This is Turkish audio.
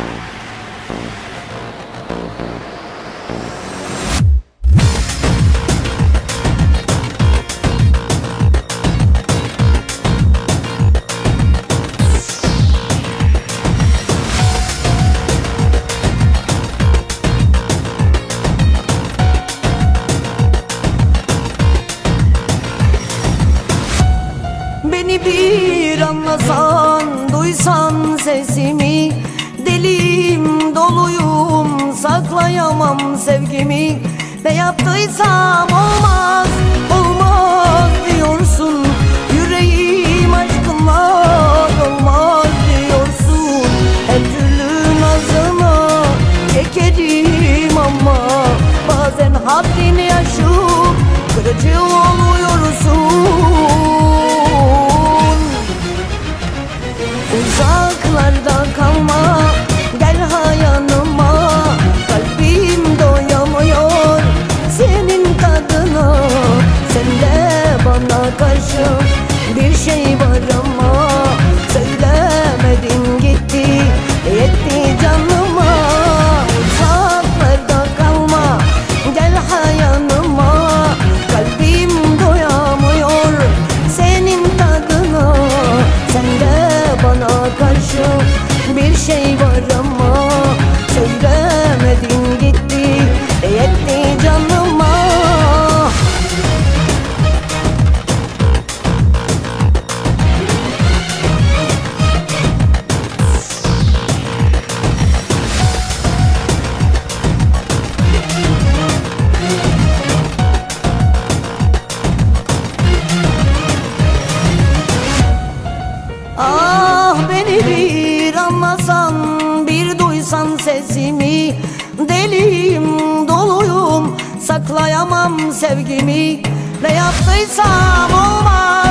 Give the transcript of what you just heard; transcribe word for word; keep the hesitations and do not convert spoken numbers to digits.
Beni bir anlasan, duysan sesimi, deliyim, doluyum, saklayamam sevgimi. Ne yaptıysam olmaz, olmaz diyorsun. Yüreğim aşkınla dolmaz diyorsun. Her türlü nazına çekerim ama bazen haddini aşıp kırıcı oluyorsun. Uzaklarda kalma, gel ha yanıma. Kalbim doyamıyor senin tadına. Sende bana karşı bir şey var ama söylemedin gitti, yetti canıma. Uzaklarda kalma, gel ha yanıma. Kalbim doyamıyor senin tadına. Sende bana karşı bir şey var ama söylemedin gitti, yetti canıma. Ah beni bir anlasan, bir duysan sesimi, deliyim, doluyum, saklayamam sevgimi. Ne yaptıysam olmaz,